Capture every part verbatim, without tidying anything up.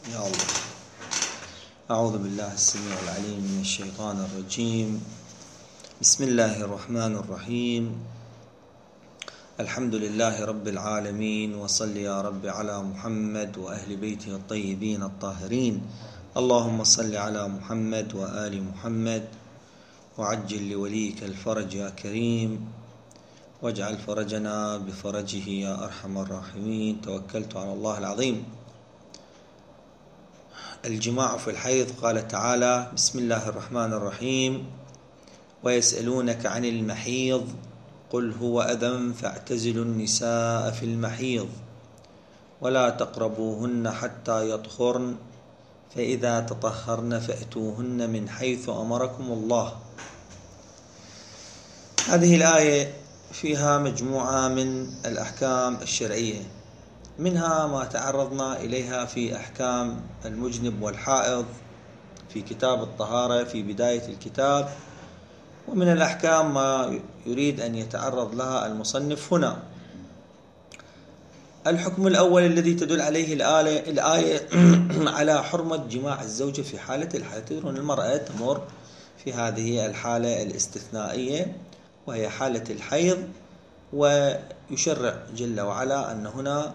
يا الله. أعوذ بالله السميع العليم من الشيطان الرجيم. بسم الله الرحمن الرحيم. الحمد لله رب العالمين، وصل يا رب على محمد وأهل بيته الطيبين الطاهرين. اللهم صل على محمد وآل محمد، وعجل لوليك الفرج يا كريم، واجعل فرجنا بفرجه يا أرحم الراحمين. توكلت على الله العظيم. الجماع في الحيض. قال تعالى: بسم الله الرحمن الرحيم: ويسألونك عن المحيض قل هو أذى فاعتزلوا النساء في المحيض ولا تقربوهن حتى يطهرن فإذا تطهرن فأتوهن من حيث أمركم الله. هذه الآية فيها مجموعة من الأحكام الشرعية، منها ما تعرضنا إليها في أحكام المجنب والحائض في كتاب الطهارة في بداية الكتاب، ومن الأحكام ما يريد أن يتعرض لها المصنف هنا. الحكم الأول الذي تدل عليه الآية, الآية على حرمة جماع الزوجة في حالة الحيض. تدرون المرأة تمر في هذه الحالة الاستثنائية وهي حالة الحيض، ويشرع جل وعلا أن هنا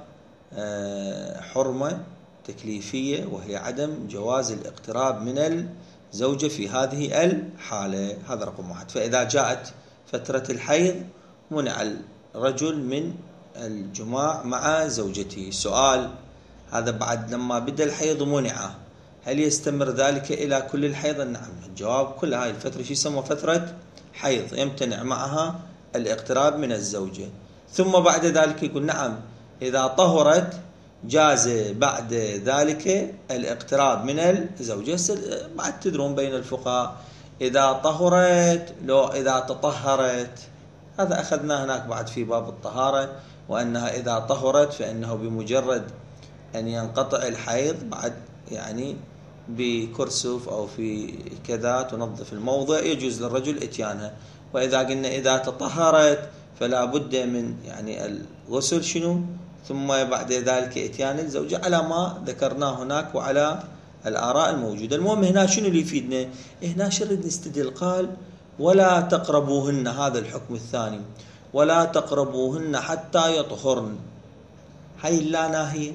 حرمة تكليفية وهي عدم جواز الاقتراب من الزوجة في هذه الحالة. هذا رقم واحد. فإذا جاءت فترة الحيض منع الرجل من الجماع مع زوجته. السؤال هذا بعد لما بدأ الحيض منع، هل يستمر ذلك إلى كل الحيض؟ نعم. الجواب كل هاي الفترة شو يسمى فترة حيض، يمتنع معها الاقتراب من الزوجة. ثم بعد ذلك يقول نعم إذا طهرت جاز بعد ذلك الاقتراب من الزوجة. بعد تدرون بين الفقهاء إذا طهرت لو إذا تطهرت، هذا أخذنا هناك بعد في باب الطهارة، وأنها إذا طهرت فإنه بمجرد أن ينقطع الحيض بعد يعني بكرسف أو في كذا تنظف الموضع يجوز للرجل إتيانها. وإذا قلنا إذا تطهرت فلا بد من يعني الغسل شنو ثم بعد ذلك إتيان الزوجة، على ما ذكرناه هناك وعلى الآراء الموجودة. المهم هنا شنو اللي يفيدنا؟ هنا شرد نستدل. قال ولا تقربوهن، هذا الحكم الثاني، ولا تقربوهن حتى يطهرن. هاي لا ناهي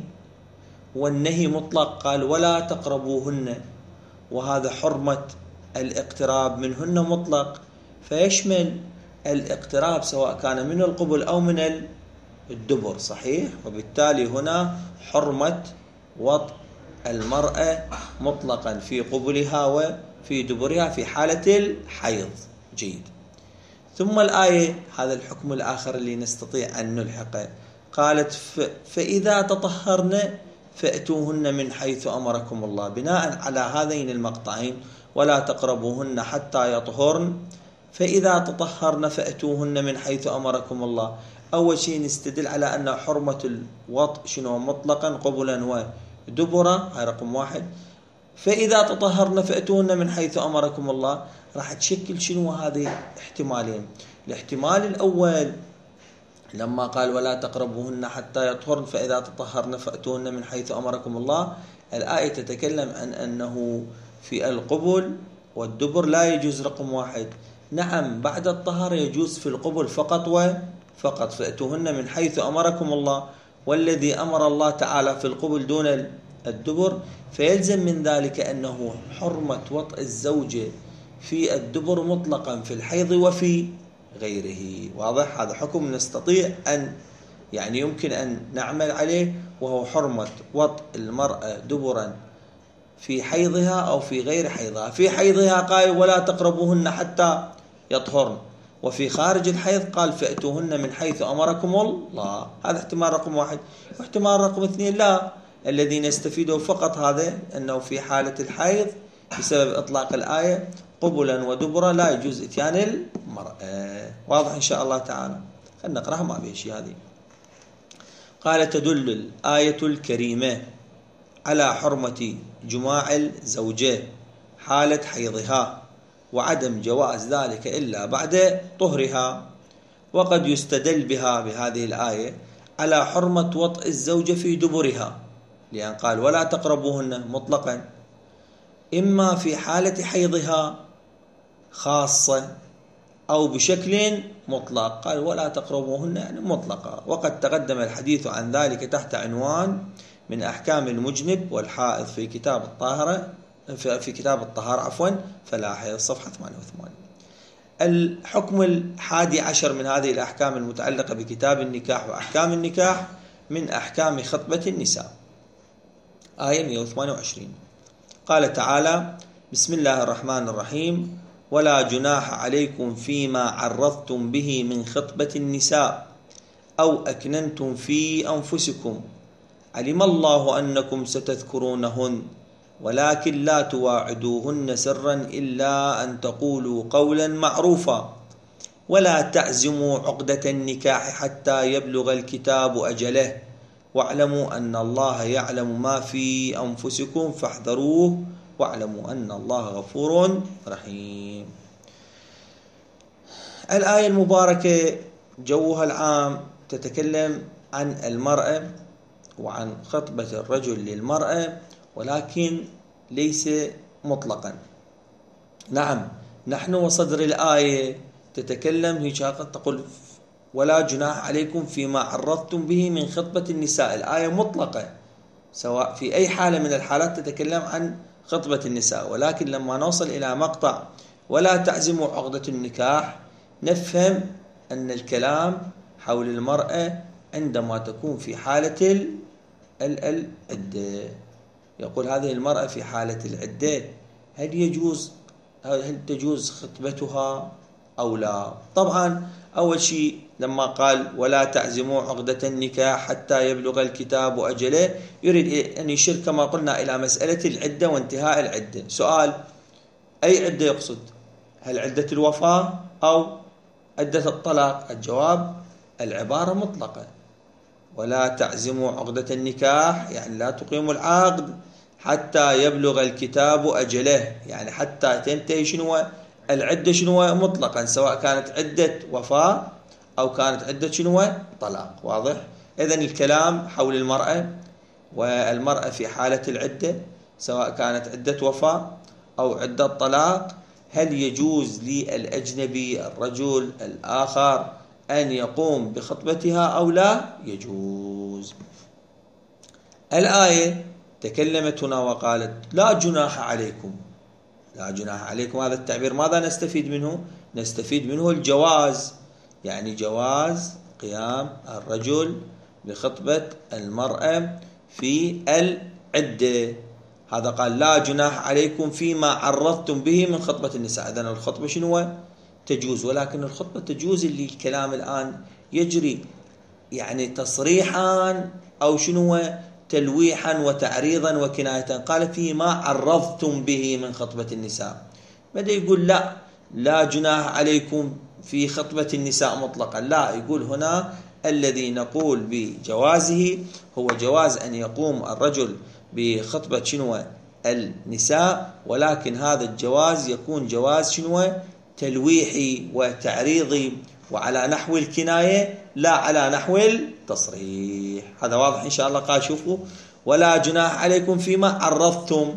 والنهي مطلق. قال ولا تقربوهن، وهذا حرمة الاقتراب منهن مطلق، فيشمل الاقتراب سواء كان من القبل أو من الدبر. صحيح. وبالتالي هنا حرمة وطء المرأة مطلقا في قبلها وفي دبرها في حالة الحيض. جيد. ثم الآية هذا الحكم الآخر اللي نستطيع أن نلحقه. قالت فإذا تطهرن فأتوهن من حيث أمركم الله. بناء على هذين المقطعين ولا تقربوهن حتى يطهرن فإذا تطهرن فأتوهن من حيث أمركم الله. أول شيء نستدل على أن حرمة الوطء شنو مطلقا قبلا ودبرا، هاي رقم واحد. فإذا تطهرن فأتوهن من حيث أمركم الله راح تشكل شنو هذه احتمالين. الاحتمال الأول لما قال ولا تقربوهن حتى يطهرن فإذا تطهرن فأتوهن من حيث أمركم الله، الآية تتكلم عن أنه في القبل والدبر لا يجوز. رقم واحد. نعم بعد الطهارة يجوز في القبل فقط وفقط، فأتوهن من حيث أمركم الله، والذي أمر الله تعالى في القبل دون الدبر، فيلزم من ذلك أنه حرمة وطء الزوجة في الدبر مطلقا في الحيض وفي غيره. واضح؟ هذا حكم نستطيع أن يعني يمكن أن نعمل عليه، وهو حرمة وطء المرأة دبرا في حيضها أو في غير حيضها. في حيضها قال ولا تقربوهن حتى يطهرن، وفي خارج الحيض قال فأتوهن من حيث أمركم الله. هذا احتمال رقم واحد. واحتمال رقم اثنين لا، الذي نستفيده فقط هذا أنه في حالة الحيض بسبب إطلاق الآية قبلا ودبرا لا يجوز إتيان المرأة. واضح إن شاء الله تعالى. خلنا نقرأها ما بيه شيء. هذه قال تدل الآية الكريمة على حرمة جماع الزوجة حالة حيضها وعدم جواز ذلك إلا بعد طهرها. وقد يستدل بها بهذه الآية على حرمة وطء الزوجة في دبرها لأن قال ولا تقربوهن مطلقا، إما في حالة حيضها خاصة أو بشكل مطلق، قال ولا تقربوهن يعني مطلقة. وقد تقدم الحديث عن ذلك تحت عنوان من أحكام المجنب والحائض في كتاب الطهارة في كتاب الطهارة عفوا فلا حيض صفحة ثمانية وثمانين. الحكم الحادي عشر من هذه الأحكام المتعلقة بكتاب النكاح وأحكام النكاح من أحكام خطبة النساء، آية مئة وثمانية وعشرين، قال تعالى: بسم الله الرحمن الرحيم: ولا جناح عليكم فيما عرضتم به من خطبة النساء أو أكننتم في أنفسكم علم الله أنكم ستذكرونهن ولكن لا تواعدوهن سرا إلا أن تقولوا قولا معروفا ولا تعزموا عقدة النكاح حتى يبلغ الكتاب أجله واعلموا أن الله يعلم ما في أنفسكم فاحذروه واعلموا أن الله غفور رحيم. الآية المباركة جوها العام تتكلم عن المرأة وعن خطبة الرجل للمرأة، ولكن ليس مطلقا. نعم، نحن وصدر الآية تتكلم هي تقول ولا جناح عليكم فيما عرضتم به من خطبة النساء. الآية مطلقة سواء في أي حالة من الحالات تتكلم عن خطبة النساء، ولكن لما نوصل إلى مقطع ولا تعزموا عقدة النكاح نفهم أن الكلام حول المرأة عندما تكون في حالة العدة. يقول هذه المرأة في حالة العدة هل يجوز هل تجوز خطبتها أو لا؟ طبعا أول شيء لما قال ولا تعزموا عقدة النكاح حتى يبلغ الكتاب أجله يريد أن يشير كما قلنا إلى مسألة العدة وانتهاء العدة. سؤال: أي عدة يقصد؟ هل عدة الوفاة أو عدة الطلاق؟ الجواب: العبارة مطلقة، ولا تعزموا عقدة النكاح يعني لا تقيموا العقد حتى يبلغ الكتاب أجله، يعني حتى تنتهي شنو العدة شنو مطلقا، سواء كانت عدة وفاة أو كانت عدة شنو طلاق. واضح؟ إذن الكلام حول المرأة والمرأة في حالة العدة سواء كانت عدة وفاة أو عدة طلاق، هل يجوز للأجنبي الرجل الآخر أن يقوم بخطبتها أو لا يجوز؟ الآية تكلمت هنا وقالت لا جناح عليكم. لا جناح عليكم، هذا التعبير ماذا نستفيد منه؟ نستفيد منه الجواز، يعني جواز قيام الرجل بخطبة المرأة في العدة. هذا قال لا جناح عليكم فيما عرضتم به من خطبة النساء. إذن الخطبة شنو؟ تجوز، ولكن الخطبة تجوز اللي الكلام الآن يجري يعني تصريحا أو شنو تلويحا وتعريضا وكناية. قال فيما عرضتم به من خطبة النساء، بدأ يقول لا لا جناح عليكم في خطبة النساء مطلقا، لا، يقول هنا الذي نقول بجوازه هو جواز أن يقوم الرجل بخطبة شنو النساء، ولكن هذا الجواز يكون جواز شنو تلويحي وتعريضي وعلى نحو الكناية لا على نحو التصريح. هذا واضح إن شاء الله. قال شوفوا ولا جناح عليكم فيما عرضتم،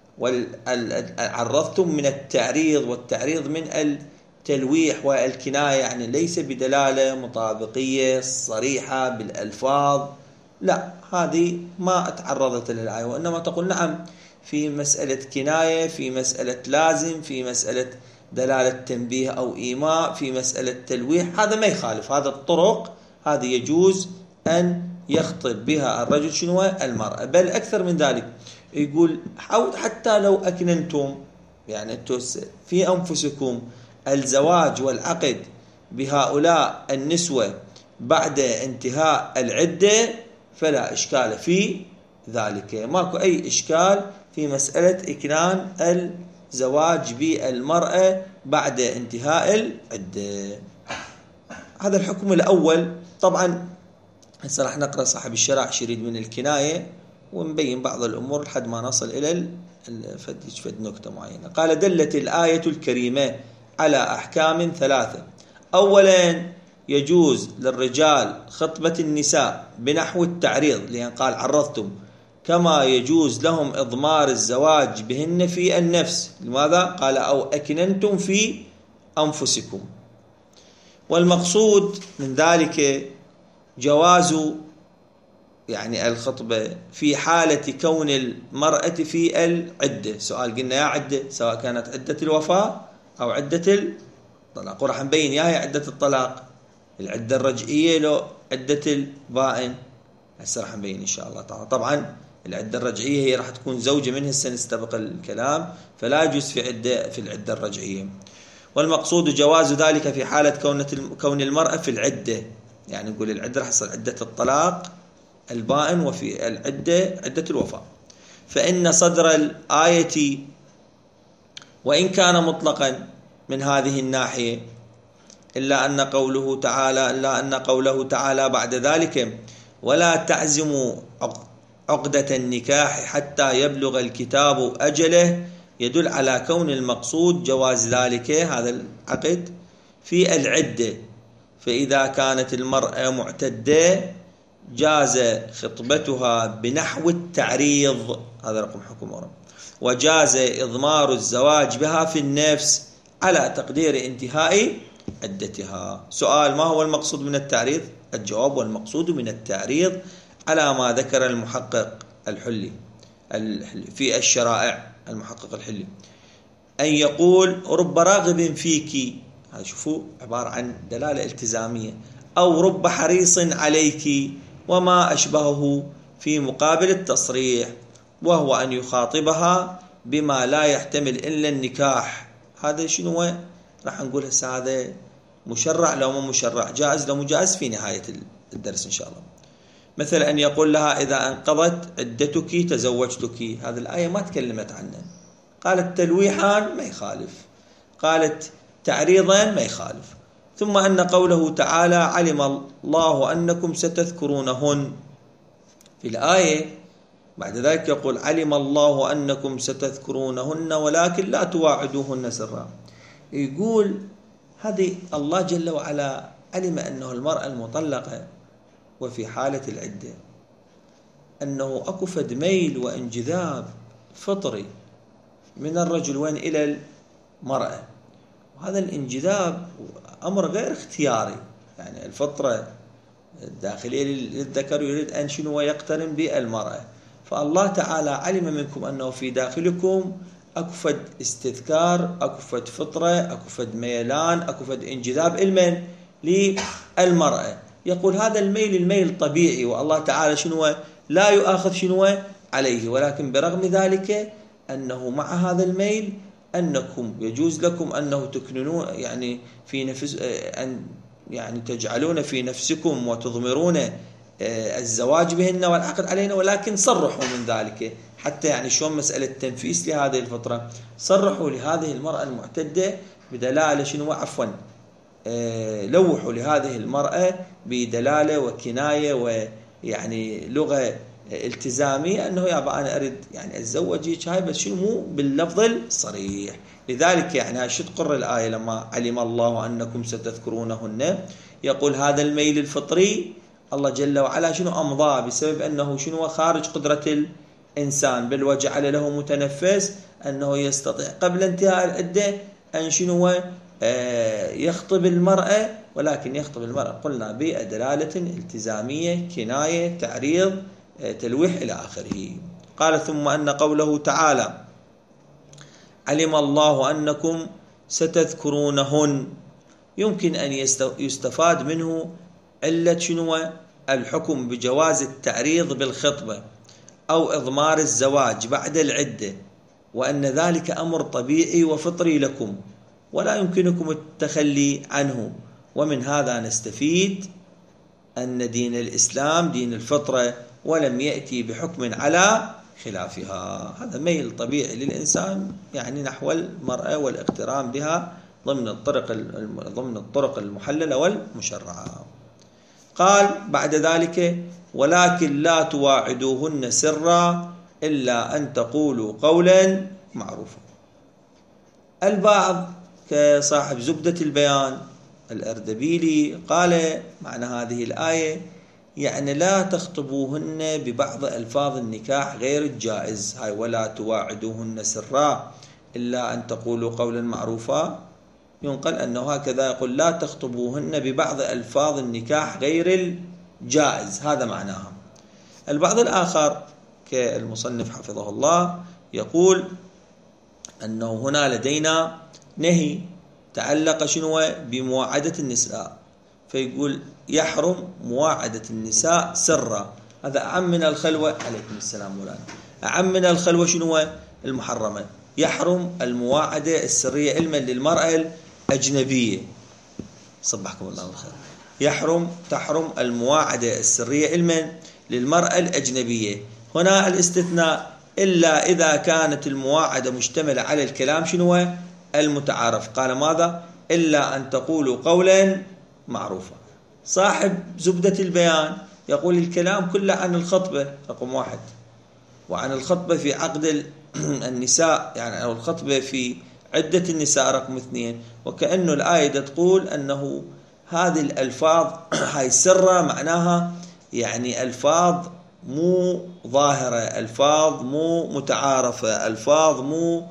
عرضتم من التعريض، والتعريض من التلويح والكناية، يعني ليس بدلالة مطابقية صريحة بالألفاظ، لا، هذه ما تعرضت للآية، وإنما تقول نعم في مسألة كناية، في مسألة لازم، في مسألة دلالة تنبيه أو إيماء، في مسألة تلويح، هذا ما يخالف. هذا الطرق هذه يجوز أن يخطب بها الرجل شنو المرأة. بل أكثر من ذلك يقول حتى لو أكننتم يعني في أنفسكم الزواج والعقد بهؤلاء النسوة بعد انتهاء العدة فلا إشكال في ذلك، ماكو أي إشكال في مسألة إكنان الزواج بالمرأة بعد انتهاء العدة. هذا الحكم الأول. طبعا هسه راح نقرأ صاحب الشرع شريد من الكناية ونبين بعض الأمور لحد ما نصل إلى فد نكتة معينة. قال دلت الآية الكريمة على أحكام ثلاثة. أولا يجوز للرجال خطبة النساء بنحو التعريض، لأن قال عرضتم، كما يجوز لهم إضمار الزواج بهن في النفس. لماذا؟ قال أو أكننتم في أنفسكم. والمقصود من ذلك جواز يعني الخطبة في حالة كون المرأة في العدة. سؤال قلنا يا عدة، سواء كانت عدة الوفاة أو عدة الطلاق، وراح نبين يا هي عدة الطلاق، العدة الرجعية لو عدة البائن، هسه راح نبين إن شاء الله تعالى. طبعا العدة الرجعية هي راح تكون زوجة منه، هسه نستبق الكلام، فلا يجوز في عدة في العدة الرجعية. والمقصود جواز ذلك في حالة كون المرأة في العدة، يعني نقول العدة راح تصير عدة الطلاق البائن وفي العدة عدة الوفاة. فإن صدر الآية وإن كان مطلقا من هذه الناحية، إلا أن قوله تعالى إلا أن قوله تعالى بعد ذلك ولا تعزموا عقدة النكاح حتى يبلغ الكتاب أجله، يدل على كون المقصود جواز ذلك هذا العقد في العدة. فإذا كانت المرأة معتدة جاز خطبتها بنحو التعريض، هذا رقم حكم أورا، وجاز إضمار الزواج بها في النفس على تقدير انتهاء عدتها. سؤال: ما هو المقصود من التعريض؟ الجواب: والمقصود من التعريض على ما ذكر المحقق الحلي في الشرائع، المحقق الحلي، أن يقول رب راغب فيك، هذا شوفوا عبارة عن دلالة التزامية، أو رب حريص عليك، وما أشبهه في مقابل التصريح، وهو أن يخاطبها بما لا يحتمل إلا النكاح. هذا شنو راح نقول هسه؟ هذا مشرع لو مو مشرع، جائز لو مو جائز، في نهاية الدرس إن شاء الله. مثل أن يقول لها إذا انقضت عدتك تزوجتك، هذه الآية ما تكلمت عنه، قالت تلويحا ما يخالف، قالت تعريضا ما يخالف. ثم أن قوله تعالى علم الله أنكم ستذكرونهن، في الآية بعد ذلك يقول علم الله أنكم ستذكرونهن ولكن لا تواعدوهن سرا. يقول هذه الله جل وعلا علم أنه المرأة المطلقة وفي حالة العدة أنه أكو فد ميل وانجذاب فطري من الرجل وين إلى المرأة، وهذا الانجذاب أمر غير اختياري، يعني الفطرة الداخلية للذكر يريد أن شنو يقترن بالمرأة. فالله تعالى علم منكم أنه في داخلكم أكو فد استذكار، أكو فد فطرة، أكو فد ميلان، أكو فد انجذاب المن للمرأة. يقول هذا الميل الميل طبيعي، والله تعالى شنو لا يؤاخذ شنو عليه، ولكن برغم ذلك أنه مع هذا الميل أنكم يجوز لكم أنه تكننون يعني في نفس أن يعني تجعلون في نفسكم وتضمرون الزواج بهن والعقد علينا، ولكن صرحوا من ذلك، حتى يعني شلون مسألة تنفيس لهذه الفترة، صرحوا لهذه المرأة المعتدة بدلالة شنو عفوا لوحوا لهذه المرأة بدلالة وكناية ويعني لغة التزامية أنه يابا أنا أريد يعني أتزوجك هاي، بس شنو مو باللفظ الصريح. لذلك يعني شو تقر الآية لما علم الله أنكم ستذكرونهن، يقول هذا الميل الفطري الله جل وعلا شنو أمضاه بسبب أنه شنو خارج قدرة الإنسان، بل وجعل له متنفس أنه يستطيع قبل انتهاء العدة أن شنو يخطب المرأة، ولكن يخطب المرأة قلنا بدلالة التزامية، كناية، تعريض، تلويح إلى آخره. قال ثم أن قوله تعالى علم الله أنكم ستذكرونهن، يمكن أن يستفاد منه علة شنو الحكم بجواز التعريض بالخطبة أو إضمار الزواج بعد العدة، وأن ذلك أمر طبيعي وفطري لكم ولا يمكنكم التخلي عنه. ومن هذا نستفيد أن دين الإسلام دين الفطرة ولم يأتي بحكم على خلافها. هذا ميل طبيعي للإنسان يعني نحو المرأة والاقتران بها ضمن الطرق ضمن الطرق المحللة والمشرعة. قال بعد ذلك ولكن لا تواعدوهن سرا إلا أن تقولوا قولا معروفا. البعض كصاحب زبدة البيان الأردبيلي قال معنى هذه الآية يعني لا تخطبوهن ببعض ألفاظ النكاح غير الجائز، هاي ولا تواعدوهن سرا إلا أن تقولوا قولا معروفا. ينقل أنه هكذا يقول لا تخطبوهن ببعض ألفاظ النكاح غير الجائز، هذا معناها. البعض الآخر كالمصنف حفظه الله يقول أنه هنا لدينا نهي تعلق شنو بمواعدة النساء، فيقول يحرم مواعدة النساء سرا، هذا أعم من الخلوة. عليكم السلام مولانا. أعم من الخلوة شنو المحرمة، يحرم المواعدة السرية علما للمرأة الأجنبية. صبحكم الله بالخير. يحرم تحرم المواعدة السرية علما للمرأة الأجنبية. هنا الاستثناء إلا إذا كانت المواعدة مشتملة على الكلام شنو المتعارف. قال ماذا؟ إلا أن تقولوا قولا معروفا. صاحب زبدة البيان يقول الكلام كله عن الخطبة رقم واحد، وعن الخطبة في عقد النساء يعني أو الخطبة في عدة النساء رقم اثنين، وكأنه الآية تقول أنه هذه الألفاظ هاي سرة، معناها يعني ألفاظ مو ظاهرة، ألفاظ مو متعارفة، ألفاظ مو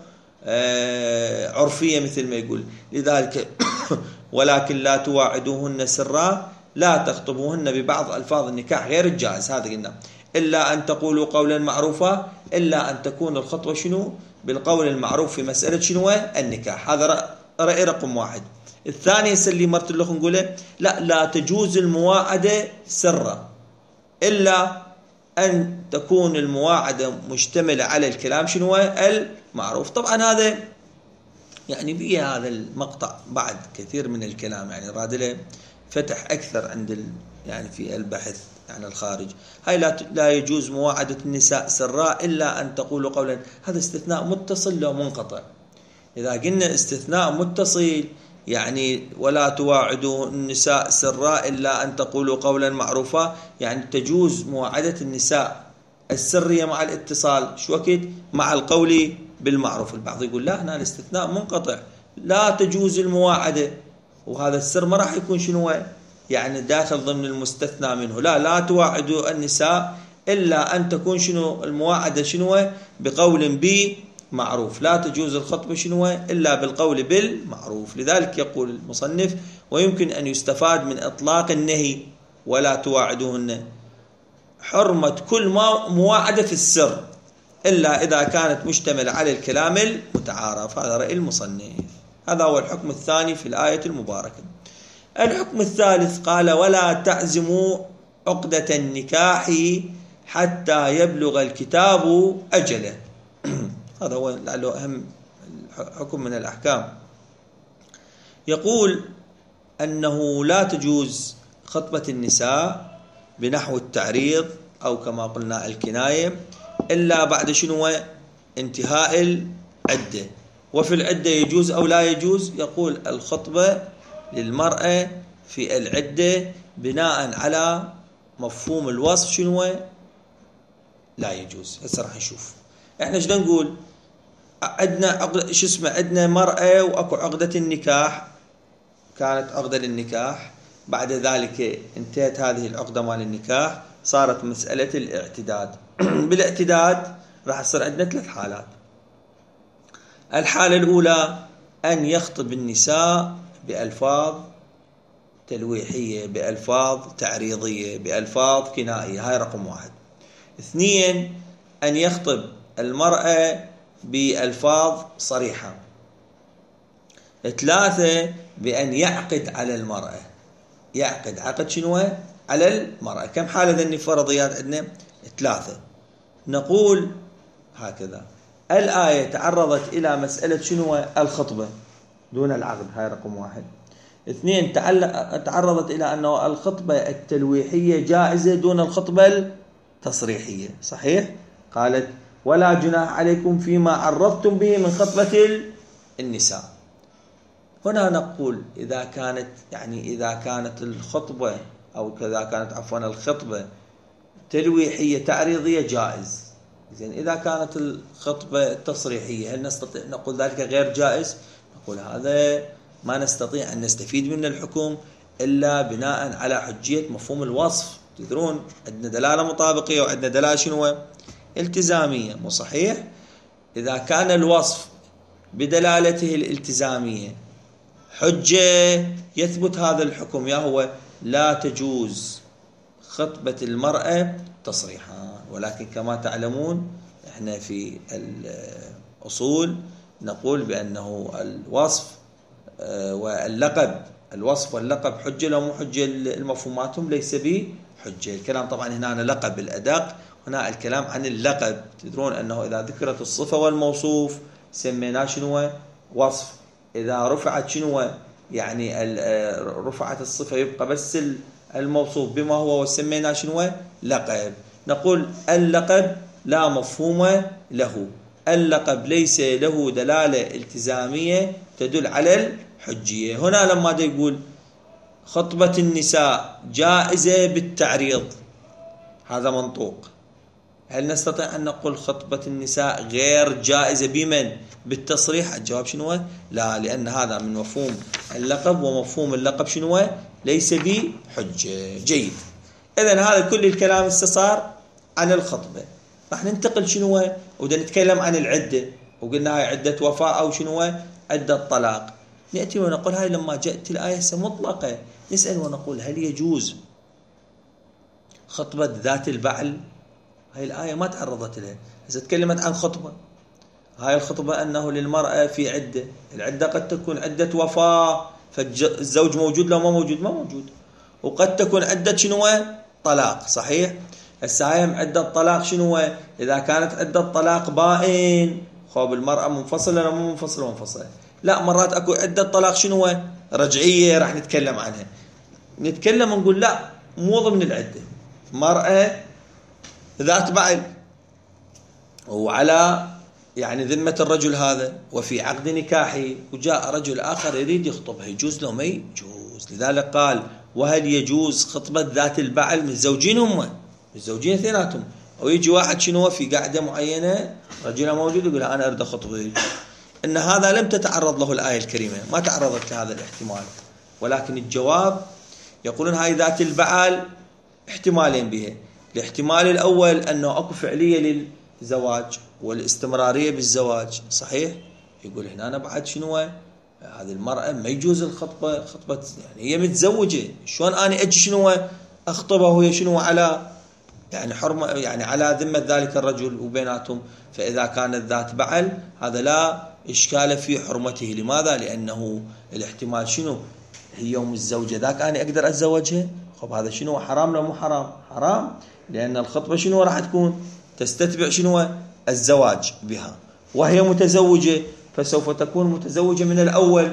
آه عرفية مثل ما يقول. لذلك ولكن لا تواعدوهن سرا لا تخطبوهن ببعض ألفاظ النكاح غير الجائز، هذا قلنا. إلا أن تقولوا قولا معروفا، إلا أن تكون الخطبة شنو بالقول المعروف في مسألة شنو النكاح. هذا رأي رقم واحد. الثاني سلي مرت لكم نقوله لا لا تجوز المواعدة سرا إلا أن تكون المواعدة مشتملة على الكلام شنو المعروف. طبعا هذا يعني بيه هذا المقطع بعد كثير من الكلام، يعني رادله فتح أكثر عند ال يعني في البحث عن الخارج. هاي لا لا يجوز مواعدة النساء سراء إلا أن تقولوا قولا، هذا استثناء متصل لو منقطع. إذا قلنا استثناء متصل يعني ولا تواعدوا النساء سراء إلا أن تقولوا قولا معروفا، يعني تجوز مواعدة النساء السرية مع الاتصال شو وقت مع القول بالمعروف. البعض يقول لا هنا الاستثناء منقطع، لا تجوز المواعدة، وهذا السر ما راح يكون شنو يعني داخل ضمن المستثنى منه. لا لا تواعدوا النساء إلا أن تكون شنو المواعدة شنو بقول بمعروف، لا تجوز الخطبة شنو إلا بالقول بالمعروف. لذلك يقول المصنف ويمكن أن يستفاد من إطلاق النهي ولا تواعدوهن حرمة كل ما مواعدة في السر إلا إذا كانت مشتملة على الكلام المتعارف. هذا رأي المصنف. هذا هو الحكم الثاني في الآية المباركة. الحكم الثالث قال ولا تعزموا عقدة النكاح حتى يبلغ الكتاب أجله. هذا هو لعله أهم حكم من الأحكام. يقول أنه لا تجوز خطبة النساء بنحو التعريض أو كما قلنا الكناية إلا بعد شنو انتهاء العدة. وفي العدة يجوز أو لا يجوز؟ يقول الخطبة للمرأة في العدة بناء على مفهوم الوصف شنو لا يجوز. هسه راح نشوف احنا ايش نقول. عندنا عقد شو اسمه عندنا مرأة واكو عقدة النكاح، كانت عقدة للنكاح، بعد ذلك انتهت هذه العقدة مال النكاح، صارت مسألة الاعتداد. بالاعتداد راح يصير عندنا ثلاث حالات. الحالة الأولى أن يخطب النساء بألفاظ تلويحية، بألفاظ تعريضية، بألفاظ كنائية، هاي رقم واحد. اثنين أن يخطب المرأة بألفاظ صريحة. ثلاثة بأن يعقد على المرأة، يعقد عقد شنو على المرأة. كم حالة ذني فرضيات عندنا؟ ثلاثة. نقول هكذا الآية تعرضت إلى مسألة شنو الخطبة دون العقد، هاي رقم واحد. اثنين تعرضت إلى أنه الخطبة التلويحية جائزة دون الخطبة التصريحية، صحيح؟ قالت ولا جناح عليكم فيما عرضتم به من خطبة النساء. هنا نقول إذا كانت يعني إذا كانت الخطبة أو كذا كانت عفوا الخطبة تلويحية تعريضية جائز. زين إذا كانت الخطبة تصريحية هل نستطيع نقول ذلك غير جائز؟ نقول هذا ما نستطيع أن نستفيد من الحكم إلا بناء على حجية مفهوم الوصف. تدرون عندنا دلالة مطابقية وعندنا دلالة شنو التزامية، مو صحيح؟ إذا كان الوصف بدلالته الالتزامية حجة يثبت هذا الحكم، يا هو لا تجوز خطبة المرأة تصريحا. ولكن كما تعلمون احنا في الأصول نقول بأنه الوصف واللقب، الوصف واللقب حجة لو مو حجة المفهوماتهم ليس به حجة. الكلام طبعا هنا لقب الأدق، هنا الكلام عن اللقب. تدرون أنه إذا ذكرت الصفة والموصوف سميناه شنو وصف، إذا رفعت شنو يعني رفعت الصفة يبقى بس الموصوف بما هو وسميناه شنو لقب. نقول اللقب لا مفهوم له، اللقب ليس له دلالة التزامية تدل على الحجية. هنا لما دا يقول خطبة النساء جائزة بالتعريض، هذا منطوق. هل نستطيع أن نقول خطبة النساء غير جائزة بمن؟ بالتصريح؟ الجواب شنو؟ لا، لأن هذا من مفهوم اللقب، ومفهوم اللقب شنو؟ ليس بحجة. جيد، إذن هذا كل الكلام استصار عن الخطبة. راح ننتقل شنو ودا نتكلم عن العدة، وقلنا هاي عدة وفاء أو شنو عدة طلاق. نأتي ونقول هاي لما جاءت الآية مطلقة نسأل ونقول هل يجوز خطبة ذات البعل؟ هاي الآية ما تعرضت لها، إذا تكلمت عن خطبة، هاي الخطبة أنه للمرأة في عدة، العدة قد تكون عدة وفاة فالزوج موجود لو ما موجود ما موجود، وقد تكون عدة شنو طلاق، صحيح؟ السايم عدة طلاق شنو؟ إذا كانت عدة طلاق بائن، خوب المرأة منفصلة أو مو منفصلة منفصلة. لا، مرات أكو عدة طلاق شنو رجعية، راح نتكلم عنها. نتكلم ونقول لا، مو ضمن العدة، مرأة ذات بعل وعلى يعني ذمة الرجل هذا وفي عقد نكاحه، وجاء رجل آخر يريد يخطبها، يجوز لو ما يجوز؟ لذلك قال وهل يجوز خطبة ذات البعل من زوجين هم الزوجين اثنيناتهم، أو يجي واحد شنو في قاعدة معينة رجل موجود يقول أنا أريد أخطبه. إن هذا لم تتعرض له الآية الكريمة، ما تعرضت لهذا الاحتمال. ولكن الجواب يقولون هاي ذات البعل احتمالين بها. الاحتمال الأول أنه أكو فعلية للزواج والاستمرارية بالزواج، صحيح؟ يقول هنا أنا بعد شنو هذه المرأة ما يجوز الخطبة، خطبة يعني هي متزوجة، شلون أنا أجي شنو أخطبها وهي شنو على يعني حرمة، يعني على ذمة ذلك الرجل وبيناتهم. فإذا كانت ذات بعل هذا لا إشكال في حرمته. لماذا؟ لأنه الاحتمال شنو هي يوم الزوجة ذاك أنا أقدر أتزوجها. خب هذا شنو حرام لو مو حرام؟ حرام، لأن الخطبة شنو راح تكون تستتبع شنو الزواج بها، وهي متزوجة فسوف تكون متزوجة من الأول،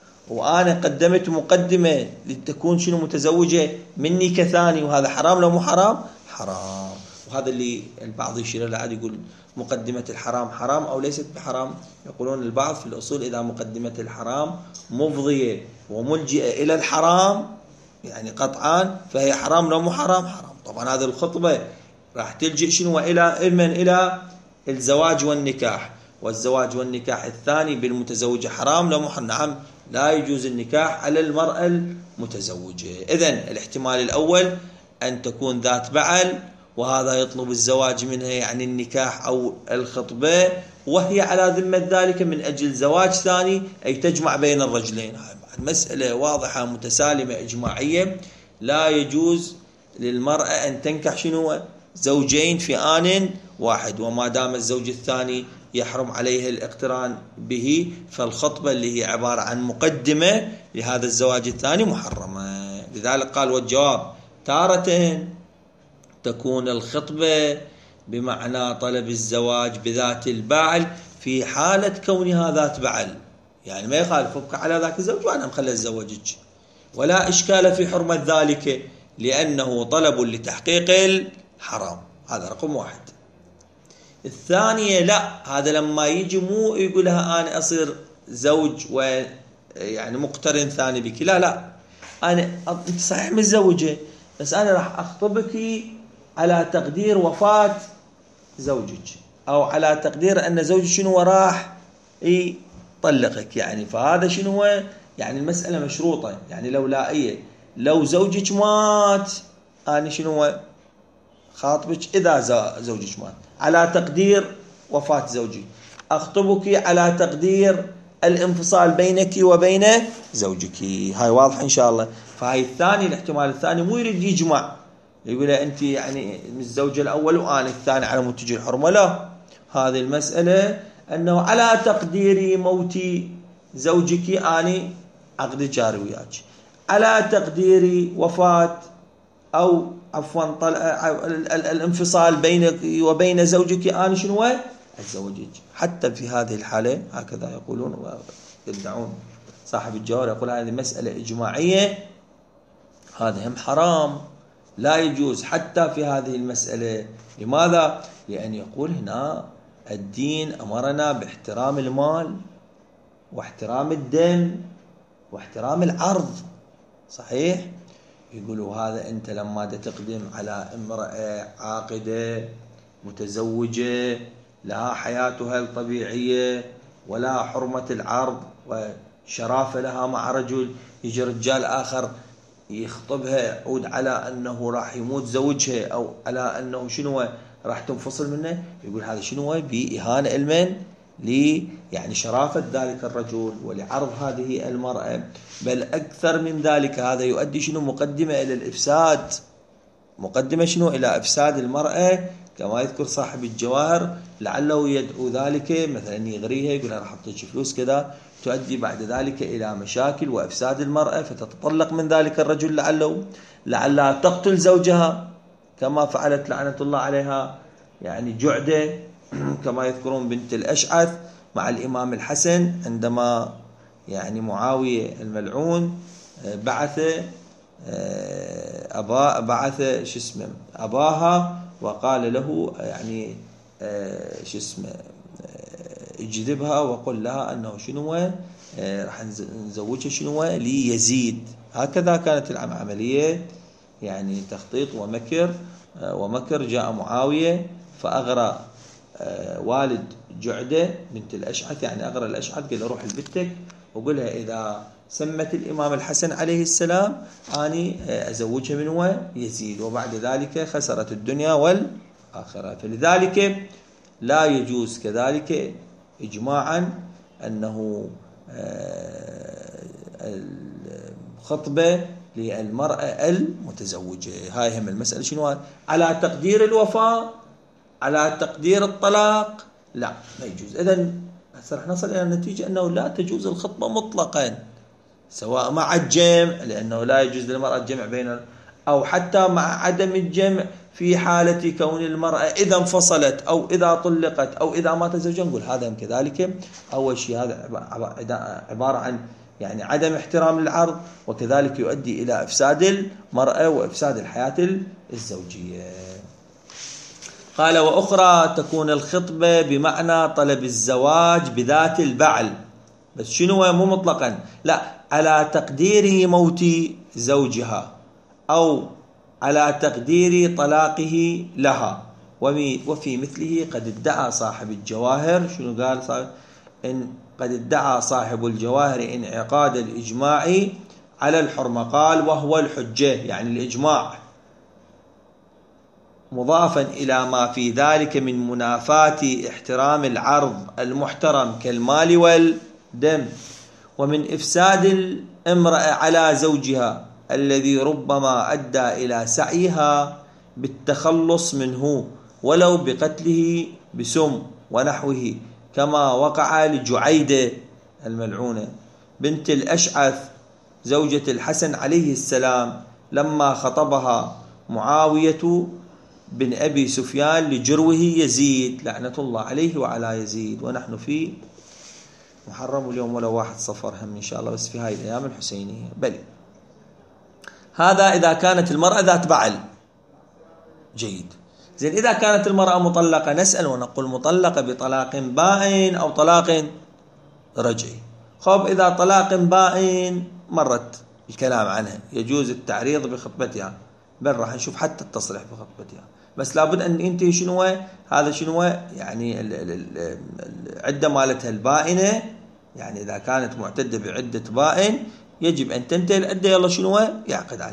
وأنا قدمت مقدمة لتكون شنو متزوجة مني كثاني، وهذا حرام لو مو حرام؟ حرام. وهذا اللي البعض يشير له عاد يقول مقدمة الحرام حرام أو ليست بحرام. يقولون البعض في الأصول إذا مقدمة الحرام مفضية وملجئة إلى الحرام يعني قطعا فهي حرام لو مو حرام؟ حرام. طبعا هذه الخطبة راح تلجئ شنو إلى من إلى الزواج والنكاح، والزواج والنكاح الثاني بالمتزوجة حرام لو مو حرام؟ نعم، لا يجوز النكاح على المرأة المتزوجة. إذن الاحتمال الأول أن تكون ذات بعل وهذا يطلب الزواج منها يعني النكاح أو الخطبة، وهي على ذمة ذلك من أجل زواج ثاني أي تجمع بين الرجلين. مسألة واضحة متسالمة إجماعية، لا يجوز للمرأة أن تنكح شنو زوجين في آن واحد، وما دام الزوج الثاني يحرم عليه الاقتران به، فالخطبة اللي هي عبارة عن مقدمة لهذا الزواج الثاني محرمة. لذلك قال والجواب تارة تكون الخطبة بمعنى طلب الزواج بذات البعل في حالة كونها ذات بعل، يعني ما يخالف ابقى على ذاك الزوج وأنا مخلى أتزوجك، ولا إشكال في حرمة ذلك لأنه طلب لتحقيق الحرام. هذا رقم واحد. الثانية لا، هذا لما يجي مو يقولها أنا أصير زوج ويعني مقترن ثاني بك، لا لا، أنا أنت صحيح متزوجة بس أنا راح أخطبك على تقدير وفاة زوجك، أو على تقدير أن زوجك شنو راح يطلقك، يعني فهذا شنو يعني المسألة مشروطة، يعني لولائية. لو زوجك مات أنا شنو خاطبك إذا زوجك مات، على تقدير وفاة زوجي، أخطبك على تقدير الانفصال بينك وبين زوجك. هاي واضح إن شاء الله. فهاي الثاني الاحتمال الثاني مو يريد يجمع، يقول أنت يعني من الزوج الأول وأنا الثاني على مود تجي الحرمة، لا، هذه المسألة أنه على تقدير موت زوجك أنا عقد جاري وياك، على تقدير وفاة أو عفوا الانفصال بينك وبين زوجك أنا شنو أتزوجك. حتى في هذه الحالة هكذا يقولون ويدعون صاحب الجوهر، يقول هذه مسألة إجماعية، هذا هم حرام لا يجوز حتى في هذه المسألة. لماذا؟ لأن يقول هنا الدين أمرنا باحترام المال واحترام الدم واحترام العرض، صحيح؟ يقولوا هذا أنت لما تقدم على امرأة عاقدة متزوجة لها حياتها الطبيعية ولا حرمة العرض وشرافة لها مع رجل، يجي رجال آخر يخطبها يعود على أنه راح يموت زوجها أو على أنه شنو راح تنفصل منه، يقول هذا شنو بإهانة المن لي يعني شرافة ذلك الرجل ولعرض هذه المرأة. بل أكثر من ذلك هذا يؤدي شنو مقدمة إلى الإفساد، مقدمة شنو إلى إفساد المرأة، كما يذكر صاحب الجواهر لعله يدعو ذلك مثلا يغريها يقول راح أعطيك فلوس كذا، تؤدي بعد ذلك إلى مشاكل وإفساد المرأة فتتطلق من ذلك الرجل، لعله لعلها تقتل زوجها كما فعلت لعنة الله عليها يعني جعدة كما يذكرون بنت الأشعث مع الإمام الحسن عندما يعني معاوية الملعون بعث أبا بعث شو اسمه أباها وقال له يعني شو اسمه اجذبها وقل لها أنه شنو راح نزوجها شنو ليزيد. هكذا كانت العملية يعني تخطيط ومكر ومكر. جاء معاوية فأغرى والد جعدة بنت الأشعث، يعني أغرى الأشعث، قال له روح لبنتك وقلها إذا سمت الإمام الحسن عليه السلام أني أزوجها منه يزيد، وبعد ذلك خسرت الدنيا والآخرة. فلذلك لا يجوز كذلك إجماعا أنه الخطبة للمرأة المتزوجة. هاي هم المسألة شنو على تقدير الوفاة على تقدير الطلاق لا لا يجوز. إذن رح نصل إلى النتيجة أنه لا تجوز الخطبة مطلقا سواء مع الجمع لأنه لا يجوز للمرأة الجمع بين أو حتى مع عدم الجمع في حالة كون المرأة إذا انفصلت أو إذا طلقت أو إذا مات زوجها، نقول هذا كذلك أول شيء هذا عبارة عن يعني عدم احترام العرض، وكذلك يؤدي إلى إفساد المرأة وإفساد الحياة الزوجية. قال وأخرى تكون الخطبة بمعنى طلب الزواج بذات البعل، بس شنو مو مطلقا، لا على تقدير موت زوجها أو على تقدير طلاقه لها. وفي مثله قد ادعى صاحب الجواهر، شنو قال صاحب إن قد ادعى صاحب الجواهر انعقاد الإجماع على الحرمة، قال وهو الحجة يعني الإجماع، مضافا إلى ما في ذلك من منافاة احترام العرض المحترم كالمال والدم، ومن إفساد الامرأة على زوجها الذي ربما أدى إلى سعيها بالتخلص منه ولو بقتله بسم ونحوه، كما وقع لجعيدة الملعونة بنت الأشعث زوجة الحسن عليه السلام لما خطبها معاوية بن أبي سفيان لجروه يزيد لعنة الله عليه وعلى يزيد. ونحن في محرم اليوم ولا واحد صفر هم إن شاء الله، بس في هاي الأيام الحسينية. بل هذا إذا كانت المرأة ذات بعل جيد. زين إذا كانت المرأة مطلقة نسأل ونقول مطلقة بطلاق بائن أو طلاق رجعي. خب إذا طلاق بائن مرت الكلام عنها يجوز التعريض بخطبتها، بل راح نشوف حتى التصريح بخطبتها، بس لابد أن ينتهي شنو هذا شنو يعني العدة مالتها البائنة، يعني إذا كانت معتدة بعدة بائن يجب أن تنتهي العدة يلا شنو يعقد عليها.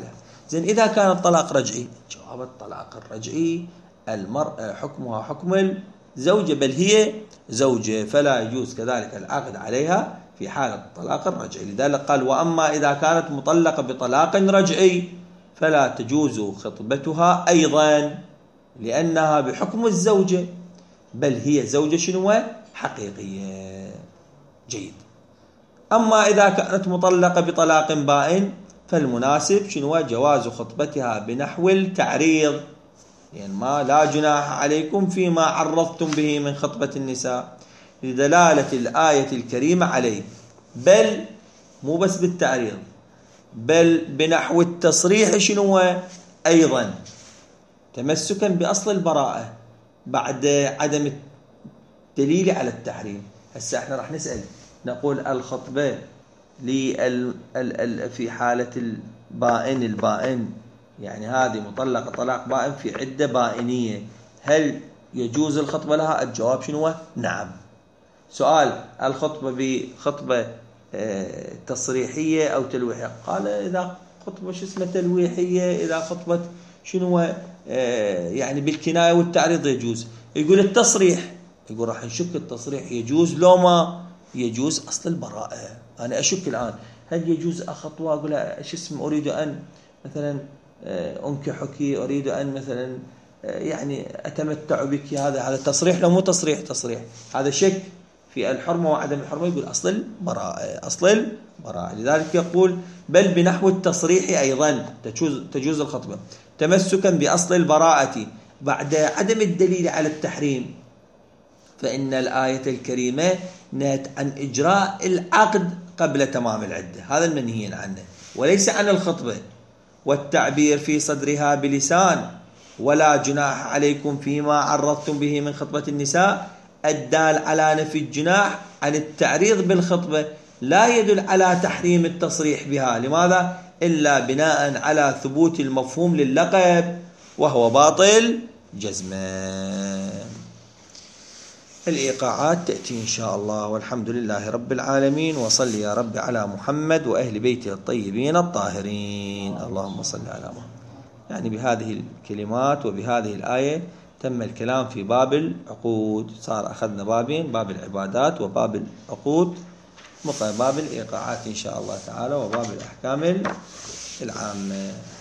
زين إذا كان الطلاق رجعي، جواب الطلاق الرجعي المرأة حكمها حكم الزوجة، بل هي زوجة، فلا يجوز كذلك العقد عليها في حالة الطلاق الرجعي. لذلك قال: وأما إذا كانت مطلقة بطلاق رجعي فلا تجوز خطبتها أيضا، لأنها بحكم الزوجة، بل هي زوجة شنو حقيقية. جيد. أما إذا كانت مطلقة بطلاق بائن فالمناسب شنو جواز خطبتها بنحو التعريض، يعني ما لا جناح عليكم فيما عرضتم به من خطبة النساء، لدلالة الآية الكريمة عليه، بل مو بس بالتعريض بل بنحو التصريح شنو أيضا، تمسكا بأصل البراءة بعد عدم الدليل على التحريم. هسه احنا راح نسأل نقول الخطبة في حالة البائن البائن يعني هذه مطلقة طلاق بائن في عدة بائنية، هل يجوز الخطبة لها؟ الجواب شنو؟ نعم. سؤال: الخطبة بخطبة تصريحية أو تلويحية؟ قال: إذا خطبة شو اسمه تلويحية، إذا خطبة شنو يعني بالكناية والتعريض يجوز. يقول التصريح، يقول راح نشك التصريح يجوز لو ما يجوز أصل البراءة. أنا أشك الآن هل يجوز أخطوة أقول إيش اسم أريد أن مثلا أنكحك، أريد أن مثلا يعني أتمتع بك، هذا هذا تصريح لو مو تصريح؟ تصريح هذا شك في الحرمة وعدم الحرمة. يقول أصل البراءة، أصل البراءة. لذلك يقول: بل بنحو التصريح أيضا تجوز, تجوز الخطبة تمسكا بأصل البراءة بعد عدم الدليل على التحريم، فإن الآية الكريمة نهت عن إجراء العقد قبل تمام العدة، هذا المنهي عنه، وليس عن الخطبة، والتعبير في صدرها بلسان ولا جناح عليكم فيما عرضتم به من خطبة النساء الدال على نفي الجناح عن التعريض بالخطبة لا يدل على تحريم التصريح بها. لماذا؟ إلا بناء على ثبوت المفهوم لللقب، وهو باطل جزما. الإيقاعات تأتي إن شاء الله، والحمد لله رب العالمين، وصل يا رب على محمد وأهل بيته الطيبين الطاهرين، اللهم صل على محمد. يعني بهذه الكلمات وبهذه الآية تم الكلام في باب العقود، صار أخذنا بابين: باب العبادات وباب العقود، باب الإيقاعات إن شاء الله تعالى، وباب الأحكام العامة.